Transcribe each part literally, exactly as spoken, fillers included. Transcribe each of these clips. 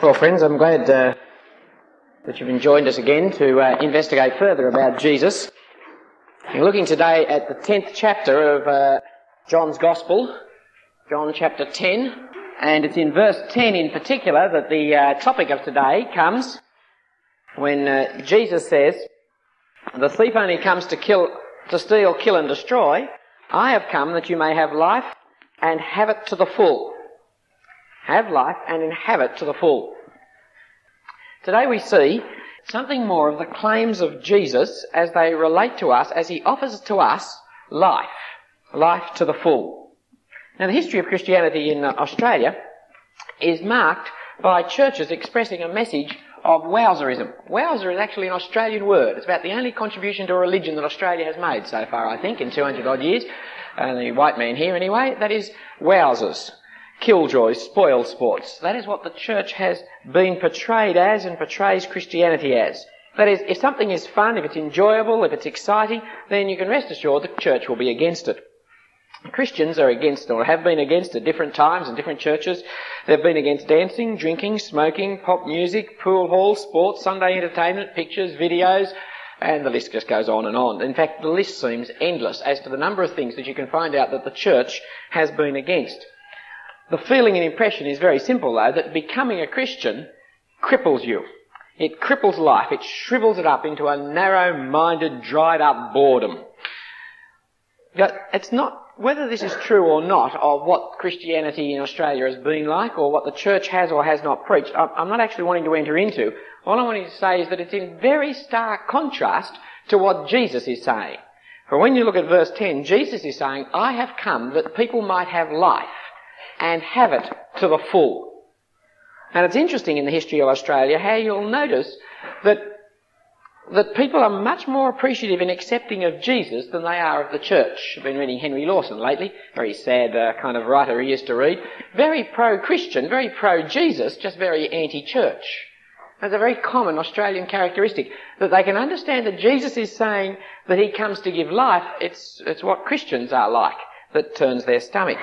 Well, friends, I'm glad uh, that you've joined us again to uh, investigate further about Jesus. We're looking today at the tenth chapter of uh, John's Gospel, John chapter ten, and it's in verse ten in particular that the uh, topic of today comes when uh, Jesus says, "The thief only comes to kill, to steal, kill and destroy. I have come that you may have life and have it to the full." Have life and inhabit it to the full. Today we see something more of the claims of Jesus as they relate to us, as he offers to us life, life to the full. Now, the history of Christianity in Australia is marked by churches expressing a message of wowserism. Wowser is actually an Australian word. It's about the only contribution to a religion that Australia has made so far, I think, in two hundred odd years. Uh, the white man here, anyway. That is wowsers. Killjoys, spoil sports. That is what the church has been portrayed as and portrays Christianity as. That is, if something is fun, if it's enjoyable, if it's exciting, then you can rest assured the church will be against it. Christians are against, or have been against at different times in different churches. They've been against dancing, drinking, smoking, pop music, pool halls, sports, Sunday entertainment, pictures, videos, and the list just goes on and on. In fact, the list seems endless as to the number of things that you can find out that the church has been against. The feeling and impression is very simple, though, that becoming a Christian cripples you. It cripples life. It shrivels it up into a narrow-minded, dried-up boredom. But it's not, whether this is true or not, of what Christianity in Australia has been like, or what the church has or has not preached, I'm not actually wanting to enter into. All I'm wanting to say is that it's in very stark contrast to what Jesus is saying. For when you look at verse ten, Jesus is saying, "I have come that people might have life and have it to the full." And it's interesting in the history of Australia how you'll notice that that people are much more appreciative and accepting of Jesus than they are of the church. I've been reading Henry Lawson lately, very sad uh, kind of writer he used to read. Very pro-Christian, very pro-Jesus, just very anti-church. That's a very common Australian characteristic, that they can understand that Jesus is saying that he comes to give life. It's, it's what Christians are like that turns their stomach.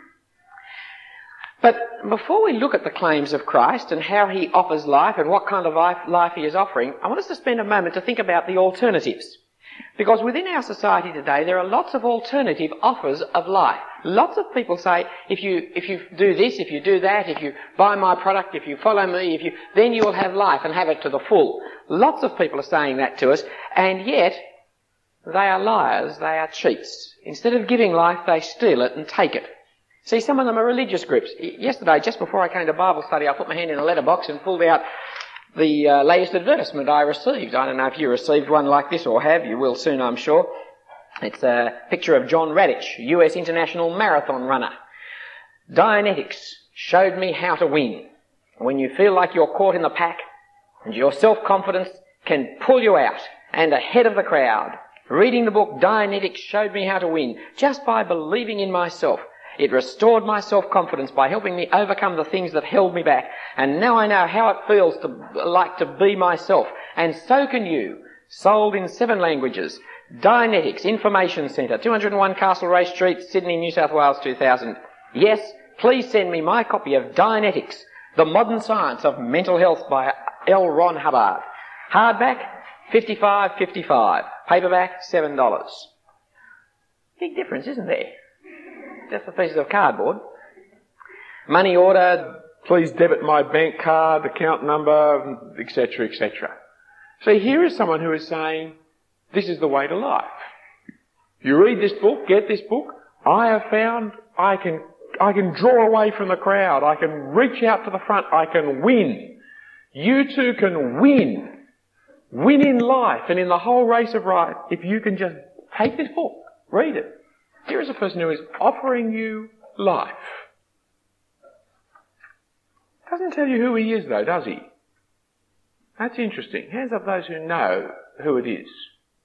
But before we look at the claims of Christ and how he offers life and what kind of life, life he is offering, I want us to spend a moment to think about the alternatives. Because within our society today, there are lots of alternative offers of life. Lots of people say, if you, if you do this, if you do that, if you buy my product, if you follow me, if you, then you will have life and have it to the full. Lots of people are saying that to us, and yet they are liars, they are cheats. Instead of giving life, they steal it and take it. See, some of them are religious groups. Yesterday, just before I came to Bible study, I put my hand in a letterbox and pulled out the uh, latest advertisement I received. I don't know if you received one like this or have. You will soon, I'm sure. It's a picture of John Radich, U S international marathon runner. "Dianetics showed me how to win. When you feel like you're caught in the pack and your self-confidence can pull you out and ahead of the crowd. Reading the book Dianetics showed me how to win just by believing in myself. It restored my self-confidence by helping me overcome the things that held me back. And now I know how it feels to like to be myself. And so can you." Sold in seven languages. Dianetics Information Centre, two oh one Castlereagh Street, Sydney, New South Wales, two thousand. Yes, please send me my copy of Dianetics, The Modern Science of Mental Health by L. Ron Hubbard. Hardback, fifty-five dollars fifty-five. Paperback, seven dollars. Big difference, isn't there? Just the pieces of cardboard. Money order, please debit my bank card, account number, et cetera, et cetera. See, here is someone who is saying, this is the way to life. You read this book, get this book. I have found I can, I can draw away from the crowd. I can reach out to the front. I can win. You too can win. Win in life and in the whole race of life if you can just take this book, read it. Here is a person who is offering you life. Doesn't tell you who he is, though, does he? That's interesting. Hands up those who know who it is.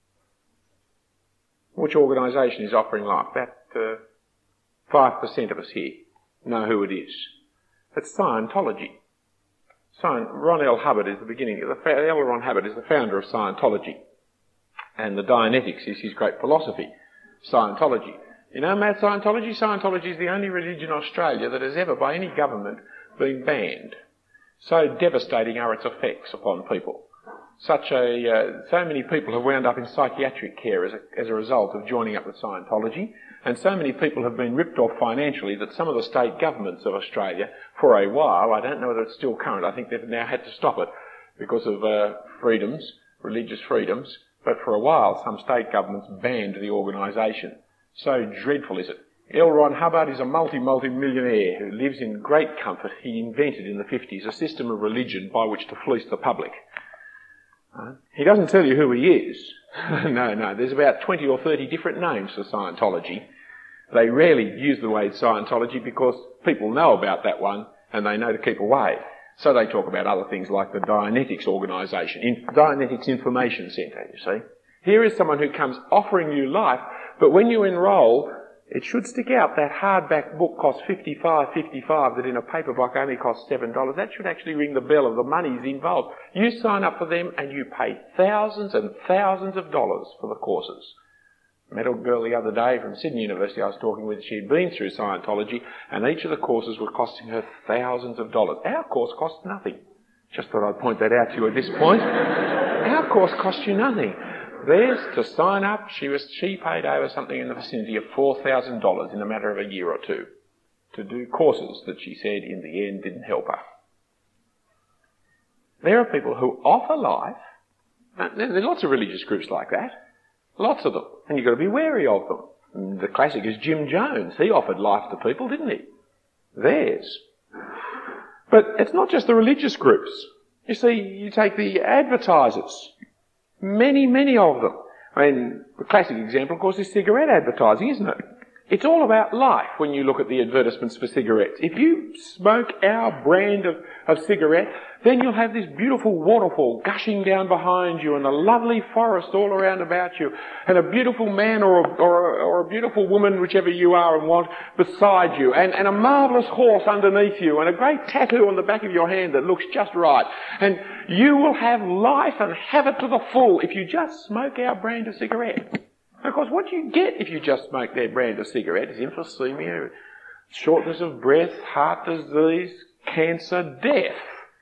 Which organisation is offering life? About uh, five percent of us here know who it is. It's Scientology. Scient- Ron L. Hubbard is the beginning. The fa- L. Ron Hubbard is the founder of Scientology. And the Dianetics is his great philosophy. Scientology. You know, mad Scientology? Scientology is the only religion in Australia that has ever, by any government, been banned. So devastating are its effects upon people. Such a, uh, so many people have wound up in psychiatric care as a, as a result of joining up with Scientology, and so many people have been ripped off financially that some of the state governments of Australia, for a while, I don't know whether it's still current, I think they've now had to stop it because of uh, freedoms, religious freedoms, but for a while some state governments banned the organisation. So dreadful is it. L. Ron Hubbard is a multi-multi-millionaire who lives in great comfort. He invented in the fifties a system of religion by which to fleece the public. Uh, he doesn't tell you who he is. no, no, there's about twenty or thirty different names for Scientology. They rarely use the word Scientology because people know about that one and they know to keep away. So they talk about other things like the Dianetics organisation, in, Dianetics Information Centre, you see. Here is someone who comes offering you life, but when you enrol, it should stick out. That hardback book costs fifty-five dollars fifty-five that in a paperback only costs seven dollars. That should actually ring the bell of the money's involved. You sign up for them and you pay thousands and thousands of dollars for the courses. I met a girl the other day from Sydney University I was talking with. She'd been through Scientology and each of the courses were costing her thousands of dollars. Our course costs nothing. Just thought I'd point that out to you at this point. Our course costs you nothing. Theirs, to sign up, she was she paid over something in the vicinity of four thousand dollars in a matter of a year or two to do courses that she said in the end didn't help her. There are people who offer life. There are lots of religious groups like that. Lots of them. And you've got to be wary of them. And the classic is Jim Jones. He offered life to people, didn't he? Theirs. But it's not just the religious groups. You see, you take the advertisers. Many, many of them. I mean, the classic example, of course, is cigarette advertising, isn't it? It's all about life when you look at the advertisements for cigarettes. If you smoke our brand of, of cigarette, then you'll have this beautiful waterfall gushing down behind you and a lovely forest all around about you and a beautiful man or a, or a, or a beautiful woman, whichever you are and want, beside you and, and a marvellous horse underneath you and a great tattoo on the back of your hand that looks just right. And you will have life and have it to the full if you just smoke our brand of cigarette. Of course, what you get if you just smoke their brand of cigarette is emphysema, shortness of breath, heart disease, cancer, death.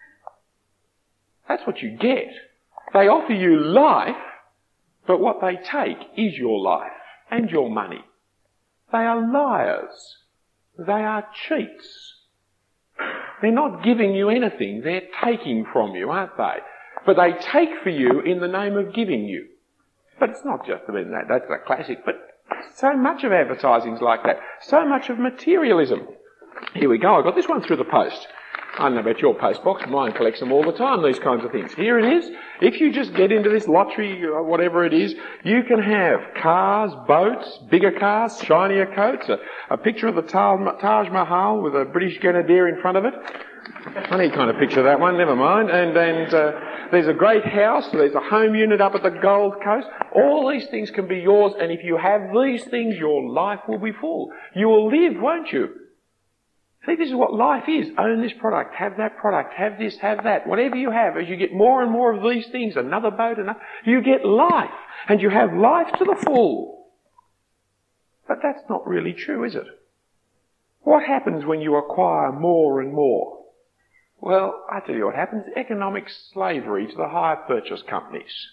That's what you get. They offer you life, but what they take is your life and your money. They are liars. They are cheats. They're not giving you anything, they're taking from you, aren't they? But they take for you in the name of giving you. But it's not just about that, that's a classic, but so much of advertising's like that. So much of materialism. Here we go, I got this one through the post. I don't know about your post box, mine collects them all the time, these kinds of things. Here it is. If you just get into this lottery, or whatever it is, you can have cars, boats, bigger cars, shinier coats, a, a picture of the Taj Mahal with a British Grenadier in front of it. Funny kind of picture, that one, never mind. And, and uh, there's a great house, there's a home unit up at the Gold Coast. All these things can be yours, and if you have these things, your life will be full. You will live, won't you? See, this is what life is. Own this product, have that product, have this, have that. Whatever you have, as you get more and more of these things, another boat, another, you get life. And you have life to the full. But that's not really true, is it? What happens when you acquire more and more? Well, I tell you what happens. Economic slavery to the hire purchase companies.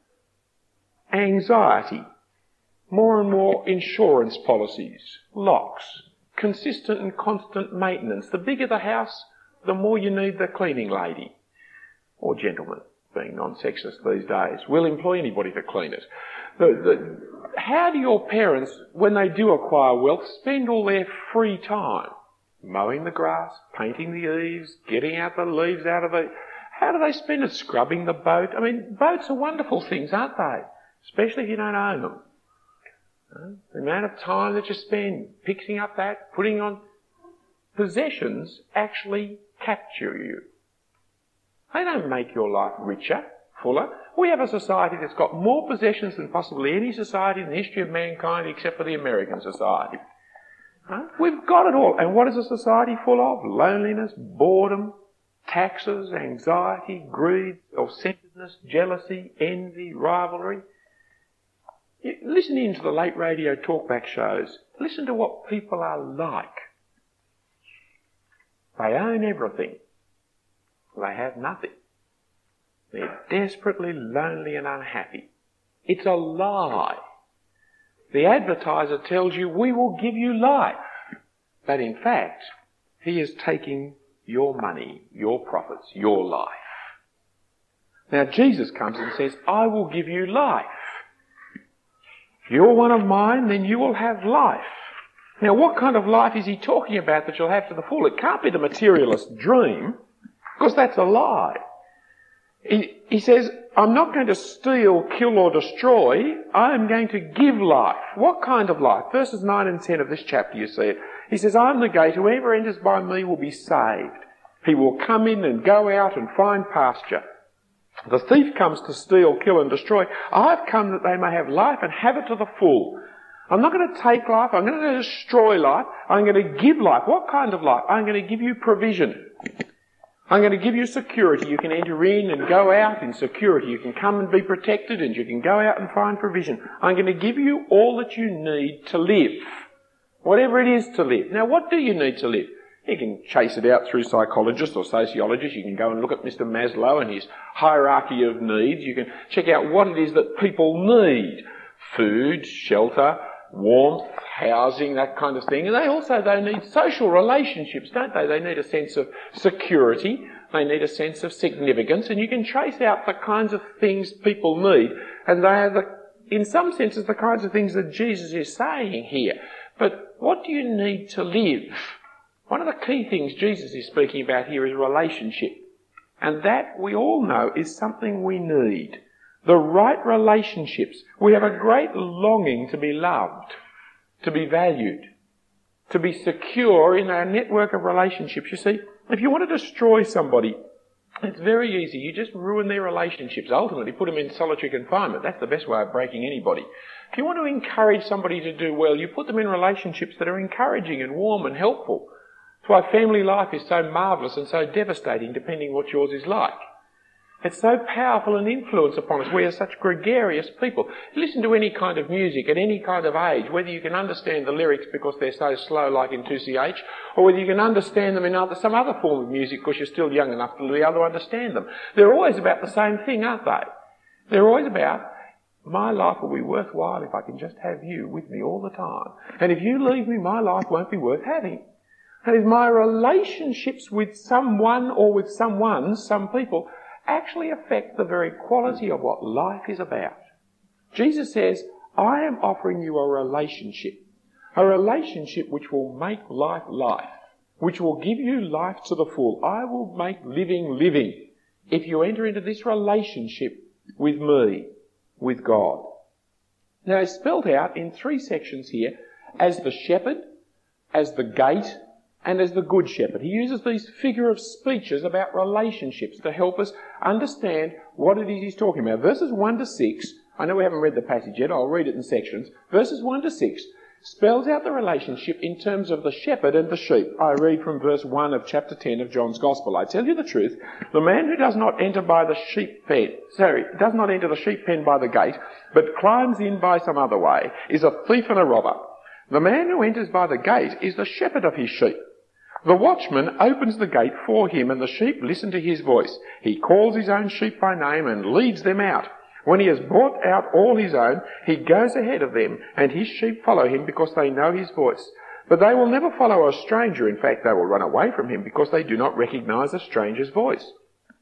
Anxiety. More and more insurance policies. Locks. Consistent and constant maintenance. The bigger the house, the more you need the cleaning lady. Or gentleman, being non-sexist these days. We'll employ anybody to clean it. The, the, how do your parents, when they do acquire wealth, spend all their free time? Mowing the grass, painting the eaves, getting out the leaves out of the... How do they spend it? Scrubbing the boat? I mean, boats are wonderful things, aren't they? Especially if you don't own them. The amount of time that you spend fixing up that, putting on... Possessions actually capture you. They don't make your life richer, fuller. We have a society that's got more possessions than possibly any society in the history of mankind except for the American society. Huh? We've got it all. And what is a society full of? Loneliness, boredom, taxes, anxiety, greed, self-centeredness, jealousy, envy, rivalry. You listen in to the late radio talkback shows. Listen to what people are like. They own everything. they have nothing. They're desperately lonely and unhappy. It's a lie. The advertiser tells you, we will give you life. But in fact, he is taking your money, your profits, your life. Now Jesus comes and says, I will give you life. If you're one of mine, then you will have life. Now what kind of life is he talking about that you'll have to the full? It can't be the materialist dream, because that's a lie. He, he says, I'm not going to steal, kill or destroy. I am going to give life. What kind of life? Verses nine and ten of this chapter, you see it. He says, I am the gate. Whoever enters by me will be saved. He will come in and go out and find pasture. The thief comes to steal, kill and destroy. I've come that they may have life and have it to the full. I'm not going to take life. I'm going to destroy life. I'm going to give life. What kind of life? I'm going to give you provision. I'm going to give you security. You can enter in and go out in security. You can come and be protected, and you can go out and find provision. I'm going to give you all that you need to live. Whatever it is to live. Now, what do you need to live? You can chase it out through psychologists or sociologists. You can go and look at Mister Maslow and his hierarchy of needs. You can check out what it is that people need. Food, shelter, warmth, housing, that kind of thing. And they also, they need social relationships, don't they? They need a sense of security. They need a sense of significance. And you can trace out the kinds of things people need. And they are, the, in some senses, the kinds of things that Jesus is saying here. But what do you need to live? One of the key things Jesus is speaking about here is relationship. And that, we all know, is something we need. The right relationships. We have a great longing to be loved, to be valued, to be secure in our network of relationships. You see, if you want to destroy somebody, it's very easy. You just ruin their relationships. Ultimately, put them in solitary confinement. That's the best way of breaking anybody. If you want to encourage somebody to do well, you put them in relationships that are encouraging and warm and helpful. That's why family life is so marvellous and so devastating, depending what yours is like. It's so powerful an influence upon us. We are such gregarious people. Listen to any kind of music at any kind of age, whether you can understand the lyrics because they're so slow like in two C H, or whether you can understand them in other, some other form of music because you're still young enough to be able to understand them. They're always about the same thing, aren't they? They're always about, my life will be worthwhile if I can just have you with me all the time. And if you leave me, my life won't be worth having. And if my relationships with someone or with someone, some people, actually affect the very quality of what life is about. Jesus says, I am offering you a relationship. A relationship which will make life life. Which will give you life to the full. I will make living living if you enter into this relationship with me, with God. Now it's spelled out in three sections here as the shepherd, as the gate, and as the good shepherd. He uses these figure of speeches about relationships to help us understand what it is he's talking about. Verses one to six, I know we haven't read the passage yet, I'll read it in sections. Verses one to six spells out the relationship in terms of the shepherd and the sheep. I read from verse one of chapter ten of John's Gospel. I tell you the truth, the man who does not enter by the sheep pen, sorry, does not enter the sheep pen by the gate, but climbs in by some other way, is a thief and a robber. The man who enters by the gate is the shepherd of his sheep. The watchman opens the gate for him, and the sheep listen to his voice. He calls his own sheep by name and leads them out. When he has brought out all his own, he goes ahead of them, and his sheep follow him because they know his voice. But they will never follow a stranger. In fact, they will run away from him because they do not recognize a stranger's voice.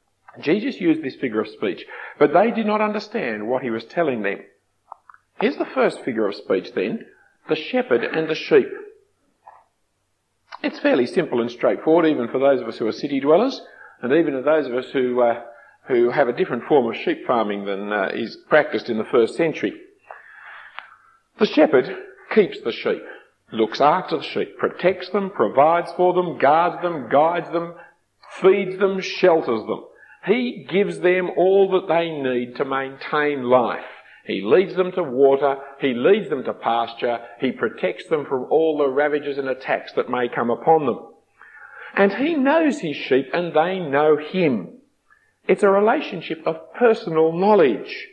Jesus used this figure of speech, but they did not understand what he was telling them. Here's the first figure of speech then, the shepherd and the sheep. It's fairly simple and straightforward, even for those of us who are city dwellers, and even for those of us who uh, who have a different form of sheep farming than uh, is practiced in the first century. The shepherd keeps the sheep, looks after the sheep, protects them, provides for them, guards them, guides them, feeds them, shelters them. He gives them all that they need to maintain life. He leads them to water, he leads them to pasture, he protects them from all the ravages and attacks that may come upon them. And he knows his sheep and they know him. It's a relationship of personal knowledge.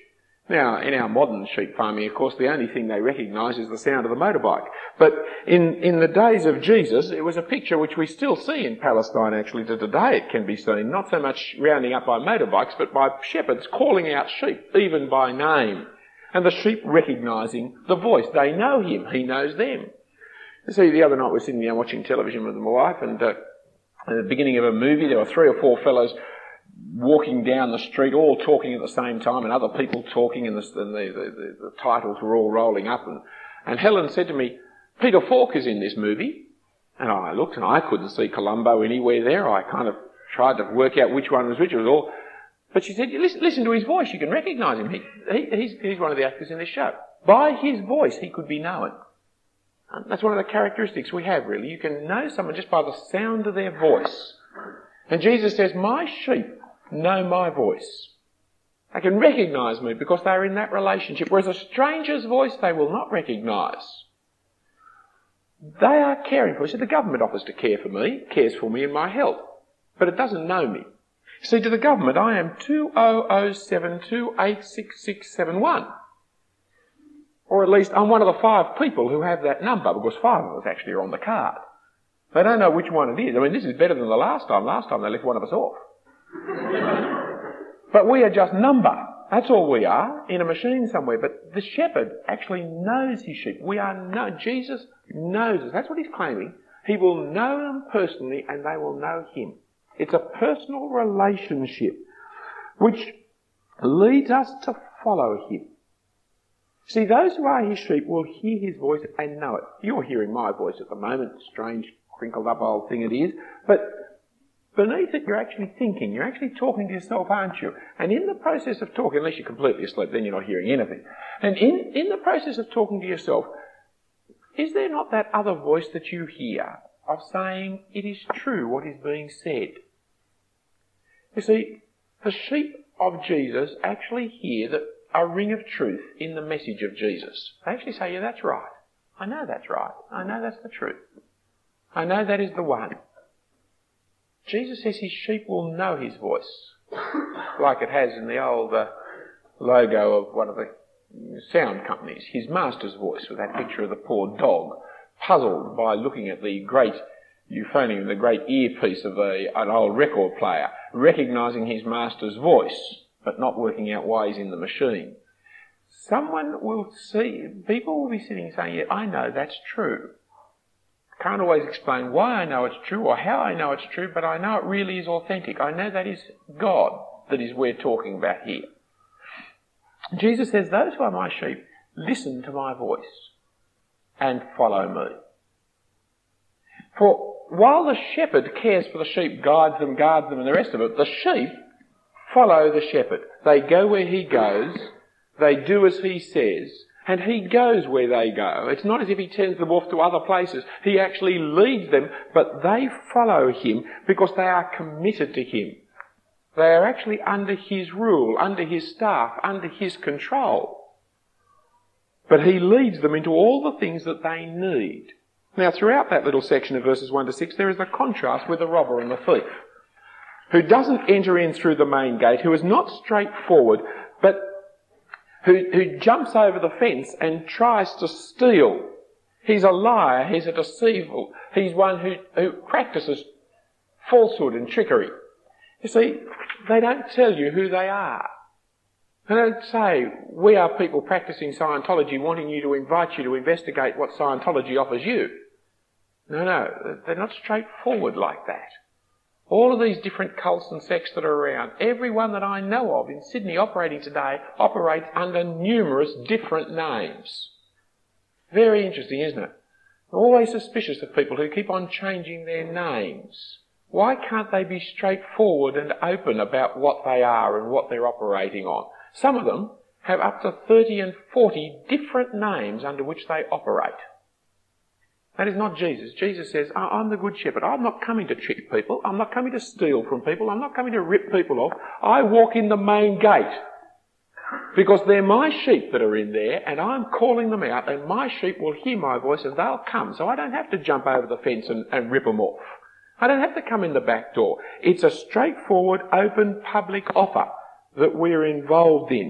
Now, in our modern sheep farming, of course, the only thing they recognise is the sound of the motorbike. But in, in the days of Jesus, it was a picture which we still see in Palestine, actually. To today it can be seen, not so much rounding up by motorbikes, but by shepherds calling out sheep, even by name. And the sheep recognising the voice. They know him, he knows them. You see, the other night we were sitting there watching television with my wife, and uh, at the beginning of a movie there were three or four fellows walking down the street, all talking at the same time, and other people talking, and the, and the, the, the titles were all rolling up. And, and Helen said to me, Peter Falk is in this movie. And I looked, and I couldn't see Columbo anywhere there. I kind of tried to work out which one was which. It was all... But she said, listen, listen to his voice, you can recognise him. He, he, he's, he's one of the actors in this show. By his voice, he could be known. And that's one of the characteristics we have, really. You can know someone just by the sound of their voice. And Jesus says, my sheep know my voice. They can recognise me because they are in that relationship, whereas a stranger's voice they will not recognise. They are caring for me. So the government offers to care for me, cares for me in my health, but it doesn't know me. See, to the government I am two thousand seven two eight six six seven one. Or at least I'm one of the five people who have that number, because five of us actually are on the card. They don't know which one it is. I mean, this is better than the last time. Last time they left one of us off. But we are just number. That's all we are, in a machine somewhere. But the shepherd actually knows his sheep. We are no, Jesus knows us. That's what he's claiming. He will know them personally and they will know him. It's a personal relationship which leads us to follow him. See, those who are his sheep will hear his voice and know it. You're hearing my voice at the moment. Strange, crinkled up old thing it is. But beneath it, you're actually thinking. You're actually talking to yourself, aren't you? And in the process of talking, unless you're completely asleep, then you're not hearing anything. And in, in the process of talking to yourself, is there not that other voice that you hear of saying, it is true what is being said? You see, the sheep of Jesus actually hear that a ring of truth in the message of Jesus. They actually say, yeah, that's right. I know that's right. I know that's the truth. I know that is the one. Jesus says his sheep will know his voice, like it has in the old uh, logo of one of the sound companies, his master's voice, with that picture of the poor dog, puzzled by looking at the great euphonium, the great earpiece of a, an old record player, recognising his master's voice, but not working out why he's in the machine. Someone will see, people will be sitting saying, yeah, I know that's true. Can't always explain why I know it's true or how I know it's true, but I know it really is authentic. I know that is God that is we're talking about here. Jesus says, those who are my sheep, listen to my voice and follow me. For while the shepherd cares for the sheep, guides them, guards them and the rest of it, the sheep follow the shepherd. They go where he goes, they do as he says, and he goes where they go. It's not as if he sends them off to other places. He actually leads them, but they follow him because they are committed to him. They are actually under his rule, under his staff, under his control. But he leads them into all the things that they need. Now, throughout that little section of verses one to six, there is the contrast with the robber and the thief, who doesn't enter in through the main gate, who is not straightforward, but who, who jumps over the fence and tries to steal. He's a liar, he's a deceiver, he's one who, who practices falsehood and trickery. You see, they don't tell you who they are. They don't say, we are people practicing Scientology wanting you to invite you to investigate what Scientology offers you. No, no, they're not straightforward like that. All of these different cults and sects that are around, every one that I know of in Sydney operating today, operates under numerous different names. Very interesting, isn't it? I'm always suspicious of people who keep on changing their names. Why can't they be straightforward and open about what they are and what they're operating on? Some of them have up to thirty and forty different names under which they operate. That is not Jesus. Jesus says, I'm the good shepherd. I'm not coming to trick people. I'm not coming to steal from people. I'm not coming to rip people off. I walk in the main gate because they're my sheep that are in there and I'm calling them out and my sheep will hear my voice and they'll come. So I don't have to jump over the fence and, and rip them off. I don't have to come in the back door. It's a straightforward, open, public offer that we're involved in.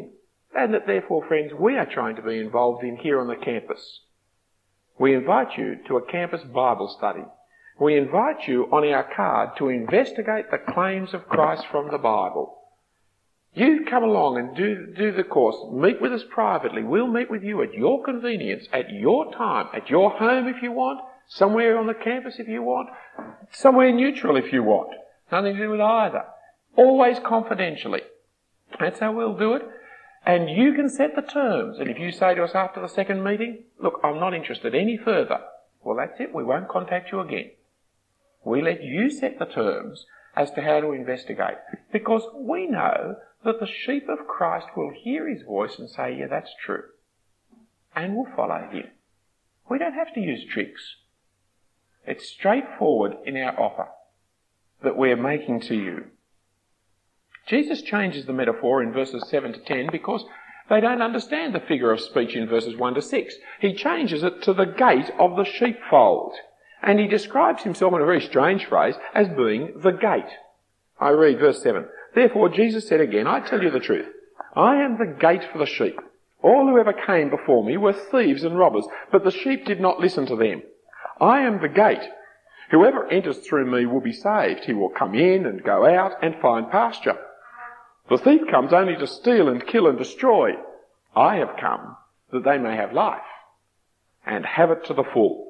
and that therefore, friends, we are trying to be involved in here on the campus. We invite you to a campus Bible study. We invite you on our card to investigate the claims of Christ from the Bible. You come along and do, do the course. Meet with us privately. We'll meet with you at your convenience, at your time, at your home if you want, somewhere on the campus if you want, somewhere neutral if you want. Nothing to do with either. Always confidentially. That's how we'll do it. And you can set the terms. And if you say to us after the second meeting, look, I'm not interested any further, well, that's it. We won't contact you again. We let you set the terms as to how to investigate. Because we know that the sheep of Christ will hear his voice and say, yeah, that's true. And will follow him. We don't have to use tricks. It's straightforward in our offer that we're making to you. Jesus changes the metaphor in verses seven to ten because they don't understand the figure of speech in verses one to six. He changes it to the gate of the sheepfold. And he describes himself in a very strange phrase as being the gate. I read verse seven. Therefore Jesus said again, I tell you the truth. I am the gate for the sheep. All who ever came before me were thieves and robbers, but the sheep did not listen to them. I am the gate. Whoever enters through me will be saved. He will come in and go out and find pasture. The thief comes only to steal and kill and destroy. I have come that they may have life and have it to the full.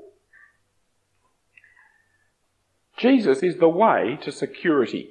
Jesus is the way to security.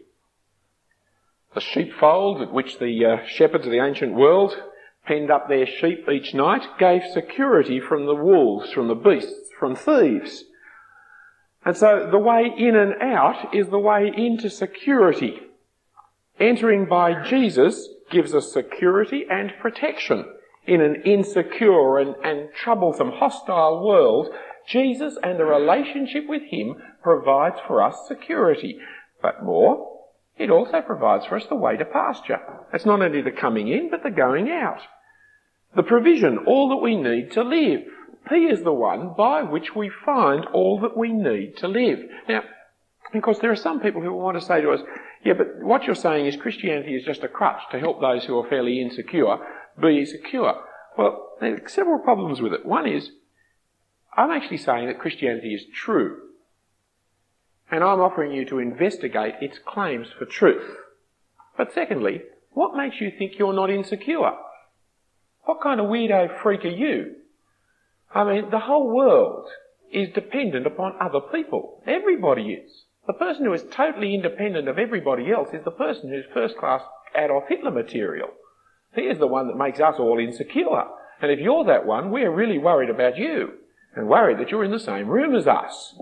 The sheepfold at which the uh, shepherds of the ancient world penned up their sheep each night gave security from the wolves, from the beasts, from thieves. And so the way in and out is the way into security. Entering by Jesus gives us security and protection in an insecure and, and troublesome, hostile world. Jesus and the relationship with him provides for us security. But more, it also provides for us the way to pasture. It's not only the coming in, but the going out. The provision, all that we need to live. He is the one by which we find all that we need to live. Now, because there are some people who want to say to us, yeah, but what you're saying is Christianity is just a crutch to help those who are fairly insecure be secure. Well, there are several problems with it. One is, I'm actually saying that Christianity is true. And I'm offering you to investigate its claims for truth. But secondly, what makes you think you're not insecure? What kind of weirdo freak are you? I mean, the whole world is dependent upon other people. Everybody is. The person who is totally independent of everybody else is the person who's first-class Adolf Hitler material. He is the one that makes us all insecure. And if you're that one, we're really worried about you and worried that you're in the same room as us.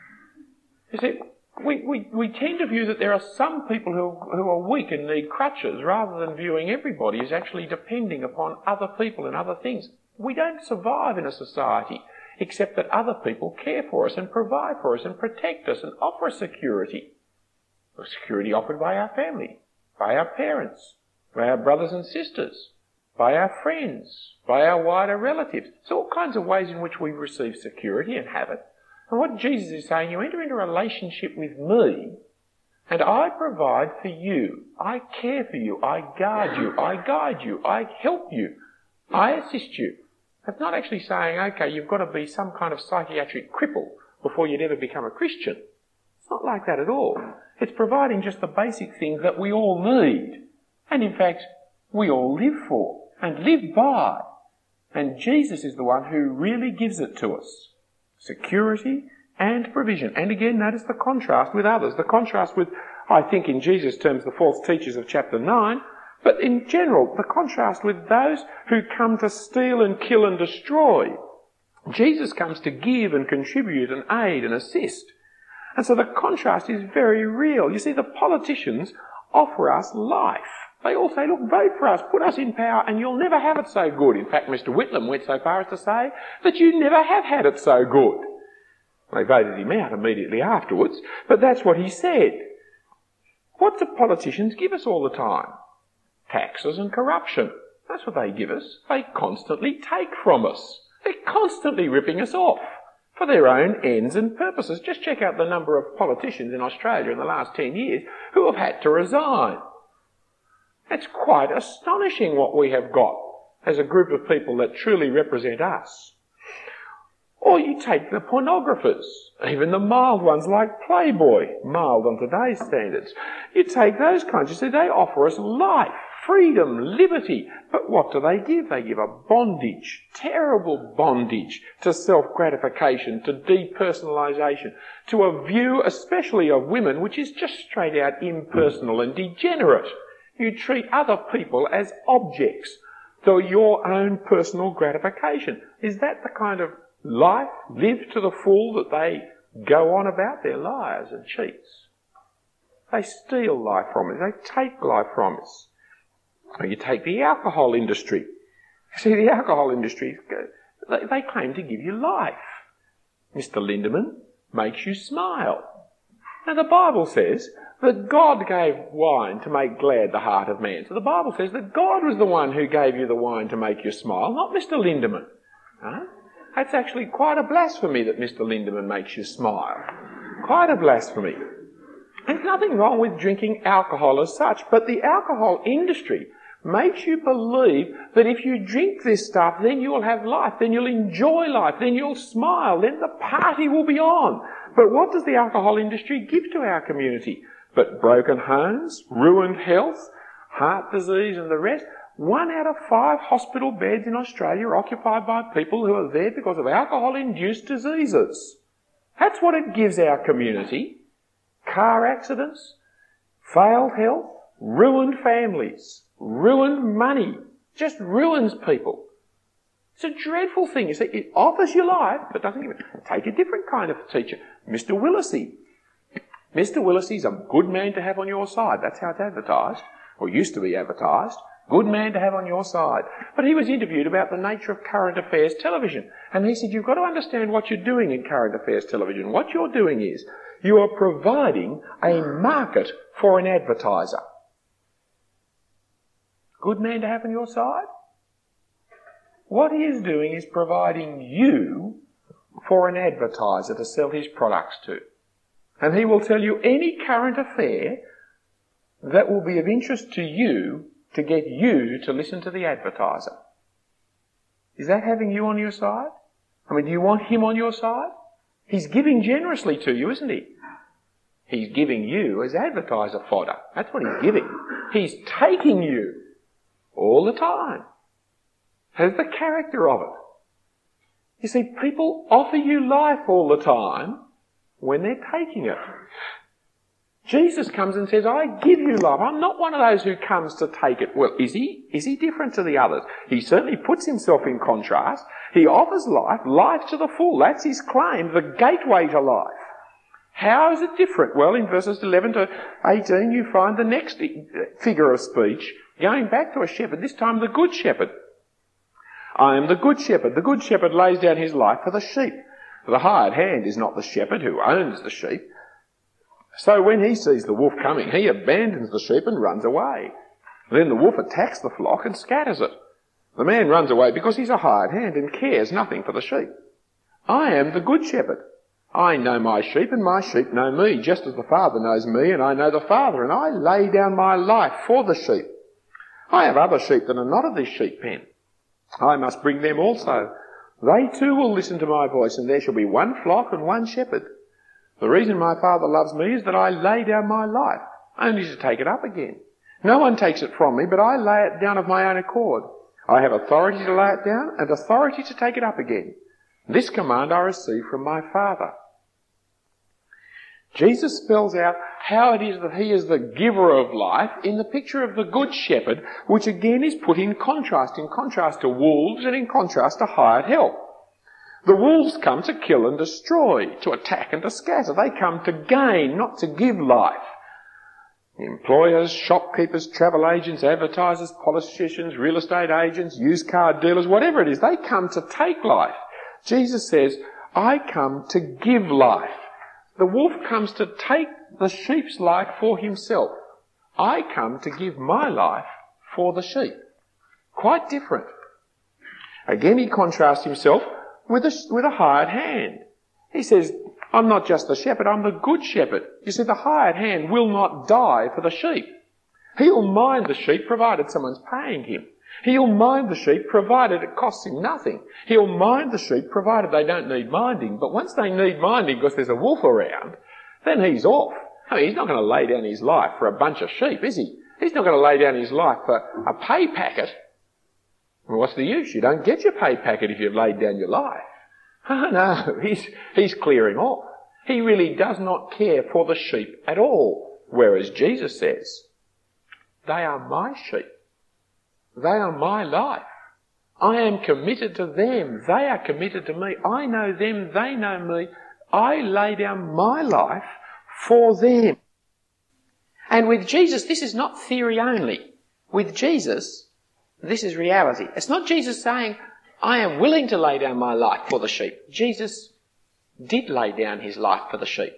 You see, we, we, we tend to view that there are some people who, who are weak and need crutches rather than viewing everybody as actually depending upon other people and other things. We don't survive in a society except that other people care for us and provide for us and protect us and offer security. The security offered by our family, by our parents, by our brothers and sisters, by our friends, by our wider relatives. So all kinds of ways in which we receive security and have it. And what Jesus is saying, you enter into a relationship with me and I provide for you. I care for you. I guard you. I guide you. I help you. I assist you. It's not actually saying, okay, you've got to be some kind of psychiatric cripple before you'd ever become a Christian. It's not like that at all. It's providing just the basic things that we all need. And in fact, we all live for and live by. And Jesus is the one who really gives it to us. Security and provision. And again, notice the contrast with others. The contrast with, I think in Jesus' terms, the false teachers of chapter nine. But in general, the contrast with those who come to steal and kill and destroy. Jesus comes to give and contribute and aid and assist. And so the contrast is very real. You see, the politicians offer us life. They all say, look, vote for us, put us in power, and you'll never have it so good. In fact, Mister Whitlam went so far as to say that you never have had it so good. They voted him out immediately afterwards, but that's what he said. What do politicians give us all the time? Taxes and corruption. That's what they give us. They constantly take from us. They're constantly ripping us off for their own ends and purposes. Just check out the number of politicians in Australia in the last ten years who have had to resign. It's quite astonishing what we have got. as a group of people that truly represent us. Or you take the pornographers, even the mild ones like Playboy, mild on today's standards. You take those kinds, you see, they offer us life, freedom, liberty. But what do they give? They give a bondage, terrible bondage to self-gratification, to depersonalisation, to a view, especially of women, which is just straight out impersonal and degenerate. You treat other people as objects for your own personal gratification. Is that the kind of life lived to the full that they go on about? They're liars and cheats. They steal life from us. They take life from us. Or you take the alcohol industry. See, the alcohol industry, they, they claim to give you life. Mister Lindemann makes you smile. Now the Bible says that God gave wine to make glad the heart of man. So the Bible says that God was the one who gave you the wine to make you smile, not Mister Lindemann. Huh? That's actually quite a blasphemy that Mister Lindemann makes you smile. Quite a blasphemy. There's nothing wrong with drinking alcohol as such, but the alcohol industry makes you believe that if you drink this stuff, then you'll have life, then you'll enjoy life, then you'll smile, then the party will be on. But what does the alcohol industry give to our community? But broken homes, ruined health, heart disease and the rest. One out of five hospital beds in Australia are occupied by people who are there because of alcohol-induced diseases. That's what it gives our community. Car accidents, failed health, ruined families, ruined money, just ruins people. It's a dreadful thing. You see, it offers you life, but doesn't give it. Take a different kind of teacher. Mister Willisey. Mister Willisey's a good man to have on your side. That's how it's advertised, or used to be advertised. Good man to have on your side. But he was interviewed about the nature of current affairs television. And he said, you've got to understand what you're doing in current affairs television. What you're doing is, you are providing a market for an advertiser. Good man to have on your side? What he is doing is providing you for an advertiser to sell his products to. And he will tell you any current affair that will be of interest to you to get you to listen to the advertiser. Is that having you on your side? I mean, do you want him on your side? He's giving generously to you, isn't he? He's giving you as advertiser fodder. That's what he's giving. He's taking you all the time. Has the character of it. You see, people offer you life all the time when they're taking it. Jesus comes and says, I give you life. I'm not one of those who comes to take it. Well, is he? Is he different to the others? He certainly puts himself in contrast. He offers life, life to the full. That's his claim, the gateway to life. How is it different? Well, in verses eleven to eighteen, you find the next figure of speech going back to a shepherd, this time the good shepherd. I am the good shepherd. The good shepherd lays down his life for the sheep. The hired hand is not the shepherd who owns the sheep. So when he sees the wolf coming, he abandons the sheep and runs away. Then the wolf attacks the flock and scatters it. The man runs away because he's a hired hand and cares nothing for the sheep. I am the good shepherd. I know my sheep and my sheep know me, just as the Father knows me and I know the Father, and I lay down my life for the sheep. I have other sheep that are not of this sheep pen. I must bring them also. They too will listen to my voice, and there shall be one flock and one shepherd. The reason my Father loves me is that I lay down my life, only to take it up again. No one takes it from me, but I lay it down of my own accord. I have authority to lay it down and authority to take it up again. This command I received from my Father. Jesus spells out how it is that he is the giver of life in the picture of the good shepherd, which again is put in contrast, in contrast to wolves and in contrast to hired help. The wolves come to kill and destroy, to attack and to scatter. They come to gain, not to give life. Employers, shopkeepers, travel agents, advertisers, politicians, real estate agents, used car dealers, whatever it is, they come to take life. Jesus says, I come to give life. The wolf comes to take the sheep's life for himself. I come to give my life for the sheep. Quite different. Again, he contrasts himself with a, with a hired hand. He says, I'm not just the shepherd, I'm the good shepherd. You see, the hired hand will not die for the sheep. He'll mind the sheep provided someone's paying him. He'll mind the sheep provided it costs him nothing. He'll mind the sheep provided they don't need minding. But once they need minding because there's a wolf around, then he's off. I mean, he's not going to lay down his life for a bunch of sheep, is he? He's not going to lay down his life for a pay packet. Well, what's the use? You don't get your pay packet if you've laid down your life. Oh no, he's, he's clearing off. He really does not care for the sheep at all. Whereas Jesus says, they are my sheep. They are my life. I am committed to them. They are committed to me. I know them. They know me. I lay down my life for them. And with Jesus, this is not theory only. With Jesus, this is reality. It's not Jesus saying, I am willing to lay down my life for the sheep. Jesus did lay down his life for the sheep.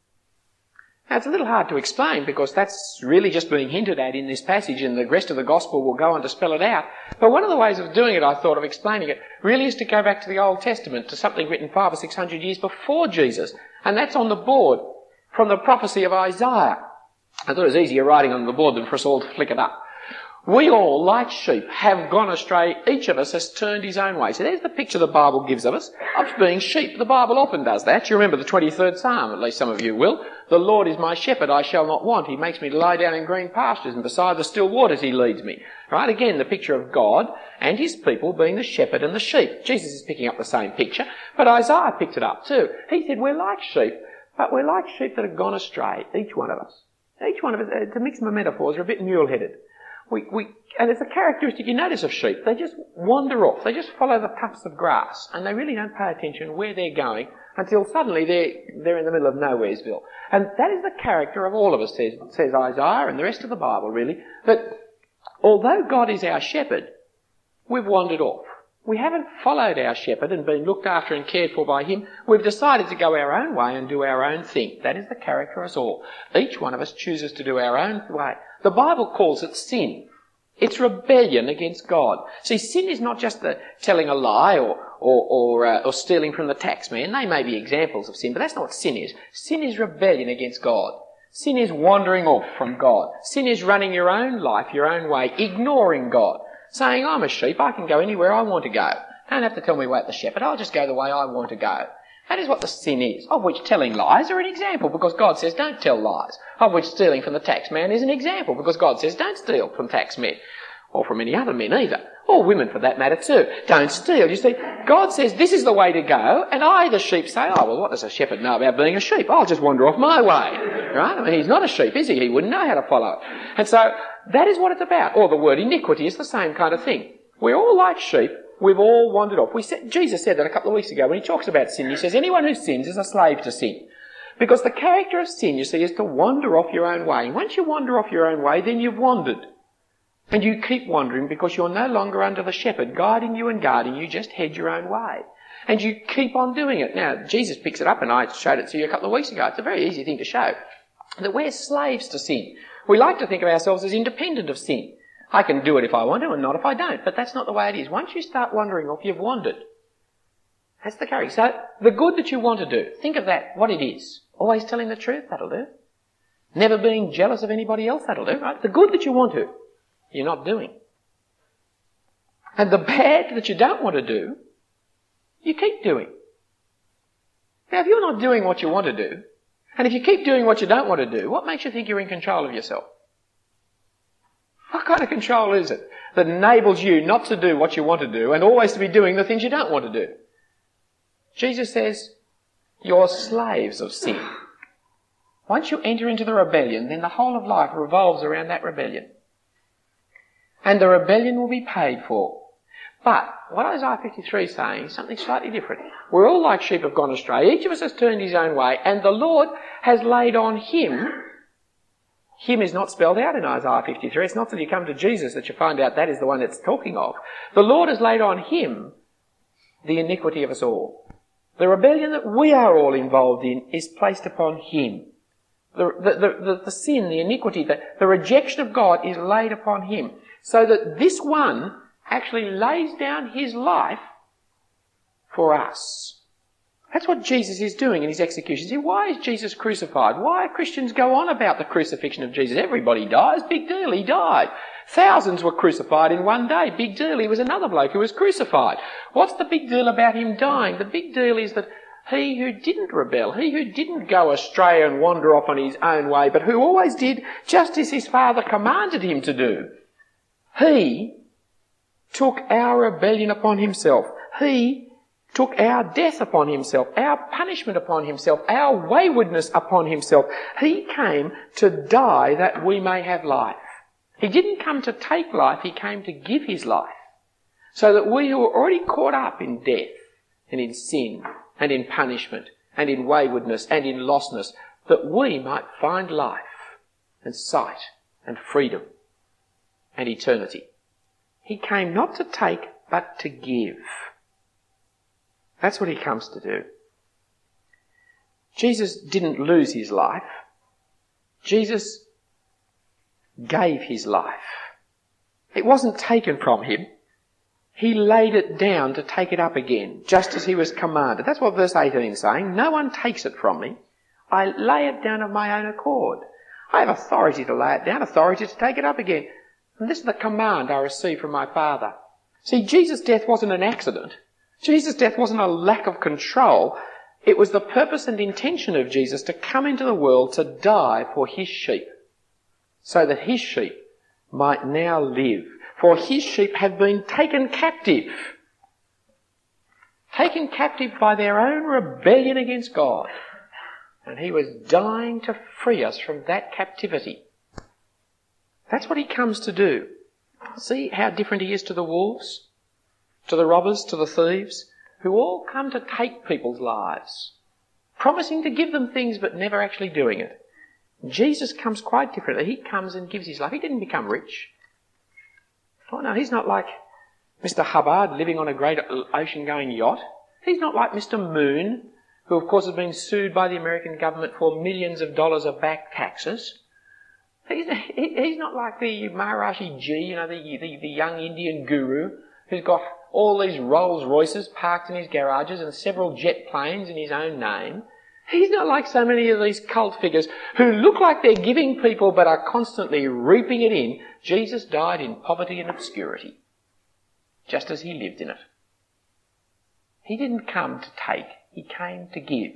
Now, it's a little hard to explain because that's really just being hinted at in this passage, and the rest of the gospel will go on to spell it out. But one of the ways of doing it, I thought, of explaining it, really is to go back to the Old Testament, to something written five or six hundred years before Jesus. And that's on the board from the prophecy of Isaiah. I thought it was easier writing on the board than for us all to flick it up. We all, like sheep, have gone astray. Each of us has turned his own way. So there's the picture the Bible gives of us, of being sheep. The Bible often does that. You remember the twenty-third Psalm, at least some of you will. The Lord is my shepherd, I shall not want. He makes me to lie down in green pastures, and beside the still waters he leads me. Right, again, the picture of God and his people being the shepherd and the sheep. Jesus is picking up the same picture, but Isaiah picked it up too. He said, we're like sheep, but we're like sheep that have gone astray, each one of us. Each one of us, uh, to mix my metaphors, are a bit mule-headed. We, we, and it's a characteristic you notice of sheep. They just wander off. They just follow the tufts of grass, and they really don't pay attention where they're going until suddenly they're, they're in the middle of Nowheresville. And that is the character of all of us, says, says Isaiah and the rest of the Bible, really, that although God is our shepherd, we've wandered off. We haven't followed our shepherd and been looked after and cared for by him. We've decided to go our own way and do our own thing. That is the character of us all. Each one of us chooses to do our own way. The Bible calls it sin. It's rebellion against God. See, sin is not just the telling a lie or or or, uh, or stealing from the tax man. They may be examples of sin, but that's not what sin is. Sin is rebellion against God. Sin is wandering off from God. Sin is running your own life, your own way, ignoring God. Saying, I'm a sheep, I can go anywhere I want to go. Don't have to tell me about the shepherd, I'll just go the way I want to go. That is what the sin is, of which telling lies are an example, because God says don't tell lies. Of which stealing from the tax man is an example, because God says don't steal from tax men. Or from any other men either. Or women for that matter too. Don't steal. You see, God says this is the way to go, and I, the sheep, say, oh, well, what does a shepherd know about being a sheep? I'll just wander off my way. Right? I mean, he's not a sheep, is he? He wouldn't know how to follow it. And so, that is what it's about. Or the word iniquity is the same kind of thing. We're all like sheep. We've all wandered off. We said, Jesus said that a couple of weeks ago when he talks about sin. He says, anyone who sins is a slave to sin. Because the character of sin, you see, is to wander off your own way. And once you wander off your own way, then you've wandered. And you keep wandering because you're no longer under the shepherd guiding you and guarding you, just head your own way. And you keep on doing it. Now, Jesus picks it up, and I showed it to you a couple of weeks ago. It's a very easy thing to show. That we're slaves to sin. We like to think of ourselves as independent of sin. I can do it if I want to and not if I don't. But that's not the way it is. Once you start wandering off, you've wandered. That's the character. So, the good that you want to do, think of that, what it is. Always telling the truth, that'll do. Never being jealous of anybody else, that'll do, right? The good that you want to, you're not doing. And the bad that you don't want to do, you keep doing. Now, if you're not doing what you want to do, and if you keep doing what you don't want to do, what makes you think you're in control of yourself? What kind of control is it that enables you not to do what you want to do and always to be doing the things you don't want to do? Jesus says, you're slaves of sin. Once you enter into the rebellion, then the whole of life revolves around that rebellion. And the rebellion will be paid for. But what Isaiah fifty-three is saying is something slightly different. We're all like sheep have gone astray. Each of us has turned his own way, and the Lord has laid on him. Him is not spelled out in Isaiah fifty-three. It's not till you come to Jesus that you find out that is the one it's talking of. The Lord has laid on him the iniquity of us all. The rebellion that we are all involved in is placed upon him. The, the, the, the, the sin, the iniquity, the, the rejection of God is laid upon him. So that this one actually lays down his life for us. That's what Jesus is doing in his execution. See, why is Jesus crucified? Why Christians go on about the crucifixion of Jesus? Everybody dies, big deal, he died. Thousands were crucified in one day. Big deal. He was another bloke who was crucified. What's the big deal about him dying? The big deal is that he who didn't rebel, he who didn't go astray and wander off on his own way, but who always did just as his Father commanded him to do, he took our rebellion upon himself. He took our death upon himself, our punishment upon himself, our waywardness upon himself. He came to die that we may have life. He didn't come to take life, he came to give his life. So that we who are already caught up in death and in sin and in punishment and in waywardness and in lostness, that we might find life and sight and freedom and eternity. He came not to take, but to give. That's what he comes to do. Jesus didn't lose his life. Jesus gave his life. It wasn't taken from him. He laid it down to take it up again, just as he was commanded. That's what verse eighteen is saying. No one takes it from me. I lay it down of my own accord. I have authority to lay it down, authority to take it up again. And this is the command I received from my Father. See, Jesus' death wasn't an accident. Jesus' death wasn't a lack of control. It was the purpose and intention of Jesus to come into the world to die for his sheep, so that his sheep might now live. For his sheep have been taken captive. Taken captive by their own rebellion against God. And he was dying to free us from that captivity. That's what he comes to do. See how different he is to the wolves, to the robbers, to the thieves, who all come to take people's lives, promising to give them things but never actually doing it. Jesus comes quite differently. He comes and gives his life. He didn't become rich. Oh no, he's not like Mister Hubbard living on a great ocean-going yacht. He's not like Mister Moon, who of course has been sued by the American government for millions of dollars of back taxes. He's, he's not like the Maharishi Ji, you know, the, the, the young Indian guru who's got all these Rolls Royces parked in his garages and several jet planes in his own name. He's not like so many of these cult figures who look like they're giving people but are constantly reaping it in. Jesus died in poverty and obscurity, just as he lived in it. He didn't come to take, he came to give.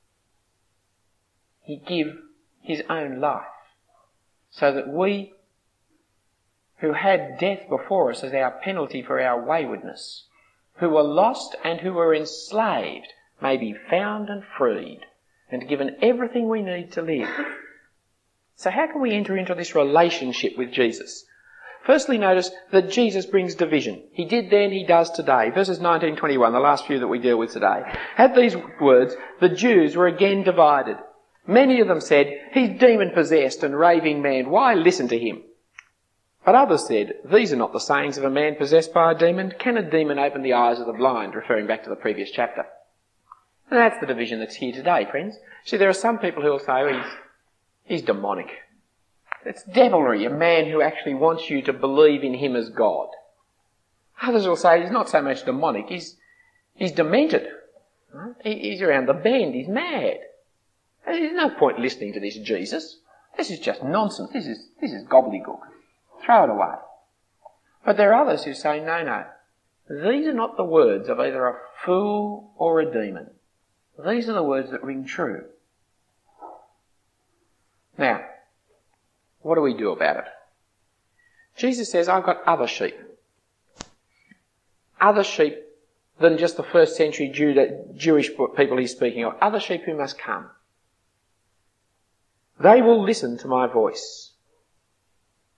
He gave his own life, so that we who had death before us as our penalty for our waywardness, who were lost and who were enslaved, may be found and freed and given everything we need to live. So how can we enter into this relationship with Jesus? Firstly, notice that Jesus brings division. He did then, he does today. Verses nineteen and twenty-one, the last few that we deal with today. At these words, the Jews were again divided. Many of them said, he's demon-possessed and raving man. Why listen to him? But others said, these are not the sayings of a man possessed by a demon. Can a demon open the eyes of the blind? Referring back to the previous chapter. And that's the division that's here today, friends. See, there are some people who will say, oh, he's, he's demonic. It's devilry, a man who actually wants you to believe in him as God. Others will say he's not so much demonic, he's, he's demented. Right? He, he's around the bend, he's mad. There's no point listening to this Jesus. This is just nonsense. This is, this is gobbledygook. Throw it away. But there are others who say, no, no. These are not the words of either a fool or a demon. These are the words that ring true. Now, what do we do about it? Jesus says, I've got other sheep. Other sheep than just the first century Jew, Jewish people he's speaking of. Other sheep who must come. They will listen to my voice.